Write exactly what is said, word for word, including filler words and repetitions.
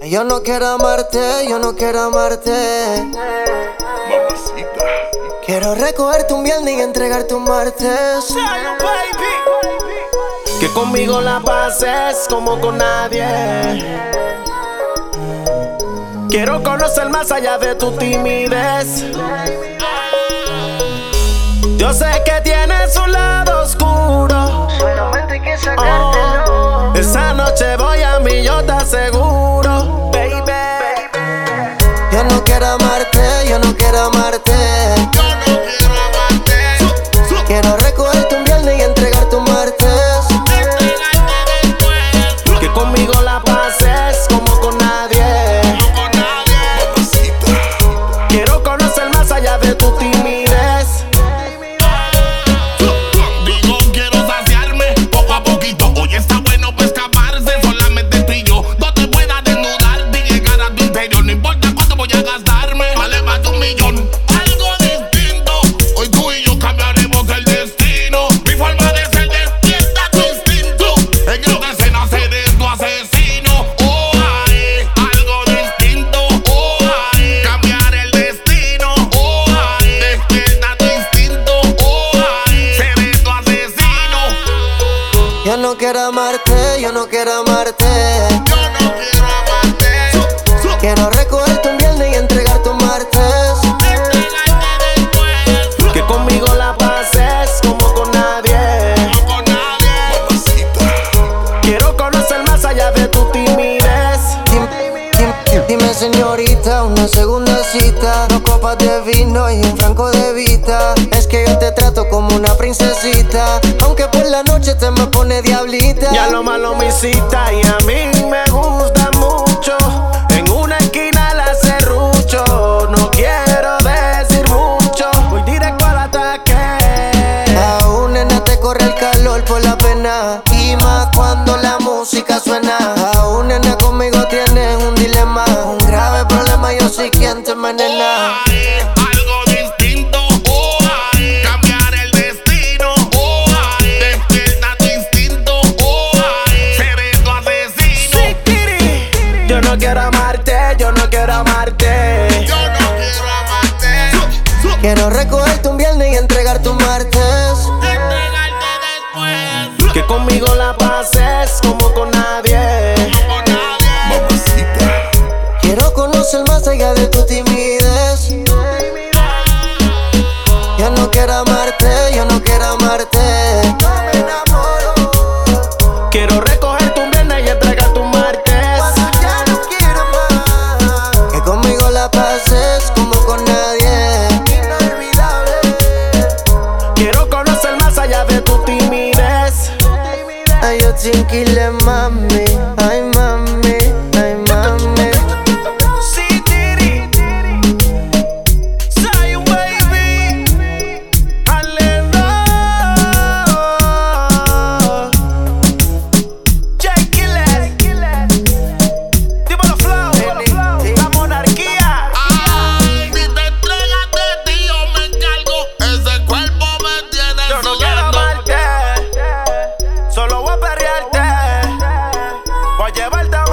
Yo no quiero amarte, yo no quiero amarte. Mamacita. Quiero recogerte un viernes y entregarte un martes. Que conmigo la pases como con nadie. Quiero conocer más allá de tu timidez. Yo sé que tienes un lado oscuro. Solamente hay que sacártelo. Oh, esa noche voy a mí, yo te aseguro, baby. Yo no quiero amarte, yo no quiero amarte. Yo no quiero amarte. Quiero recogerte un viernes y entregarte un martes. Entregarte después. Que conmigo la pases como con nadie. No con nadie. Mamacita. Quiero conocer más allá de tu timidez. Digo, quiero saciarme poco a poquito. Hoy está bueno para escaparse, solamente tú y yo. No te puedas desnudar ni llegar a tu interior. No importa cuánto voy a gastarme, vale más de un millón. Algo distinto, hoy tú y yo cambiaremos el destino. Mi forma de ser despierta tu instinto. En esta escena seré tu asesino. Oh, ay, algo distinto. Oh, ay, cambiar el destino. Oh, ay, despierta tu instinto. Oh, ay, seré tu asesino. Yo no quiero amarte, yo no quiero amarte. Yo no quiero amarte. Quiero recogerte un viernes y entregarte un martes. Entregarte después. Que conmigo la pases como con nadie. No con nadie. Mamacita. Quiero conocer más allá de tu timidez. Dime, dime, dime, señorita, una segunda cita. Dos copas de vino y un franco de vita. Es que yo te trato como una princesita, aunque por la noche te me pone diablita. Ya lo malo me cita y a mí me gusta mucho. En una esquina la serrucho. No quiero decir mucho, voy directo al ataque. Aún nena te corre el calor por la pena, y más cuando la música suena. Aún nena conmigo tienes un dilema, un grave problema, yo soy quien te envenena. Ay, algo distinto. Oh, ay, cambiar el destino. Oh, ay, despierta tu instinto. Oh, ay, seré tu asesino. Yo no quiero amarte, yo no quiero amarte. Yo no quiero amarte. Quiero recogerte un viernes y entregarte un martes. Entregarte después. Que conmigo la pases como con nadie. No con nadie. Mamacita. Quiero conocer más allá de tu timidez. Yo no quiero amarte, yo no quiero amarte. No me enamoro. Quiero recogerte un viernes y entregarte un martes. Cuando ya no quiero más. Que conmigo la pases como con nadie. Inolvidable. Quiero conocer más allá de tu timidez. Ay, yo chinquile, mami. Ay, mami. Ay, mami. Sí, tiri. Soy un baby. Alendo. J Killer. Dímelo flow. La monarquía. Ay, si te entregas de ti, yo me encargo. Ese cuerpo me tiene Yo no quiero sudando. amarte. Solo voy a perrearte. Voy a llevarte a